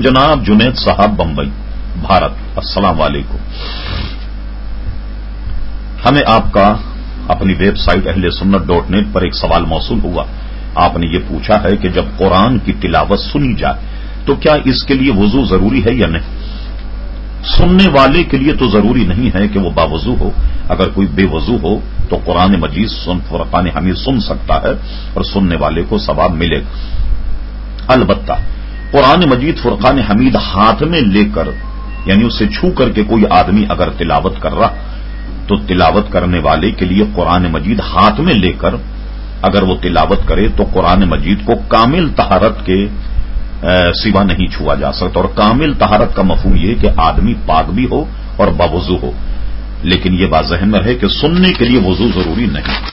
जनाब जुनैद साहब बंबई भारत, अस्सलाम वालेकुम। हमें आपका अपनी वेबसाइट ahle-sunnat.net पर एक सवाल मौसूल हुआ। आपने ये पूछा है कि जब कुरान की तिलावत सुनी जाए तो क्या इसके लिए वुजू जरूरी है या नहीं। सुनने वाले के लिए तो जरूरी नहीं है कि वो बावजू हो। अगर कोई बेवजू हो तो कुरान मजीद फुरकान हमीद सुन सकता है और सुनने वाले को सवाब मिलेगा। अलबत्ता कुरान मजीद फुरकान हमीद हाथ में लेकर यानी उसे छू करके कोई आदमी अगर तिलावत कर रहा तो तिलावत करने वाले के लिए कुरान मजीद हाथ में लेकर अगर वो तिलावत करे तो कुरान मजीद को कामिल तहारत के सिवा नहीं छुआ जा सकता। और कामिल तहारत का मफहूम यह कि आदमी पाक भी हो और बावजू हो। लेकिन यह बात ज़हन में रहे कि सुनने के लिए वजू जरूरी नहीं।